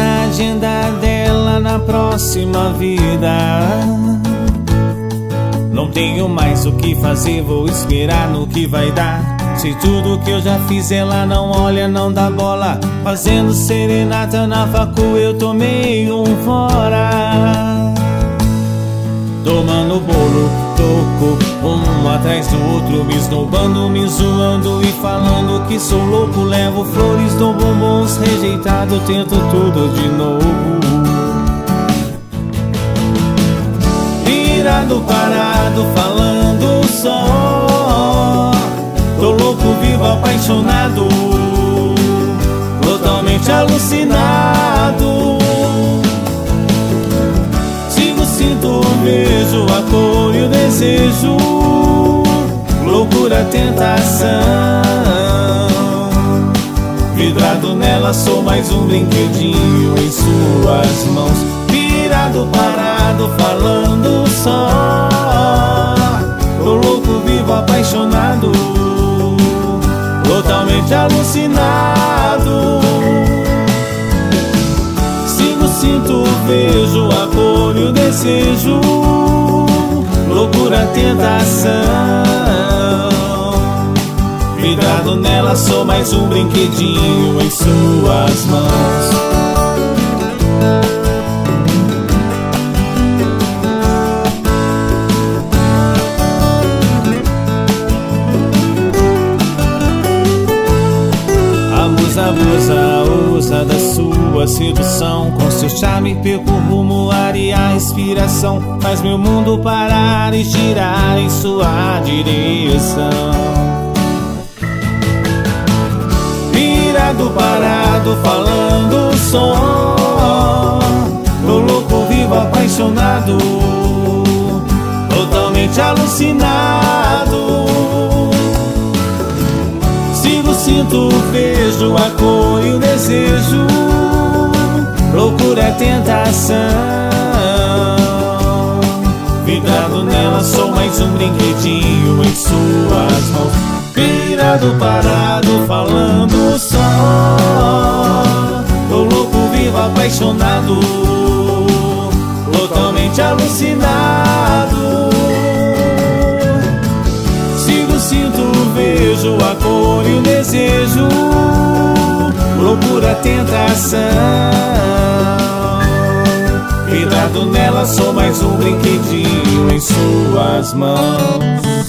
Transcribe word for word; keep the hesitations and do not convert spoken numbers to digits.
na agenda dela na próxima vida. Não tenho mais o que fazer, vou esperar no que vai dar. Se tudo que eu já fiz ela não olha, não dá bola. Fazendo serenata na facu eu tomei um fora. Tomando bolo, toco, um atrás do outro, me esnobando, me zoando e falando que sou louco. Levo flores, dou bombons, rejeitado, tento tudo de novo. Virado, parado, falando só. Tô louco, vivo, apaixonado, totalmente alucinado. Sigo, sinto, vejo a cor e o desejo, loucura, tentação. Vidrado nela, sou mais um brinquedinho em suas mãos. Virado, parado, falando só. Tô louco, vivo, apaixonado, totalmente alucinado. Sigo, sinto, vejo a cor e o desejo, loucura, tentação. Vidrado nela, sou mais um brinquedinho em suas mãos. Abusa, usa da sua sedução, com seu charme perco o rumo, ar e a inspiração. Faz meu mundo parar e girar em sua direção. Virado, parado, falando só. Tô louco, vivo, apaixonado, totalmente alucinado. Sigo, sinto, vejo a cor e o desejo, loucura, tentação. Vidrado nela, sou mais um brinquedinho em suas mãos. Virado, parado, falando só. Tô louco, vivo, apaixonado, totalmente alucinado. Sigo, sinto, vejo a cor e o desejo, loucura, tentação. Vidrado nela, sou mais um brinquedinho em suas mãos.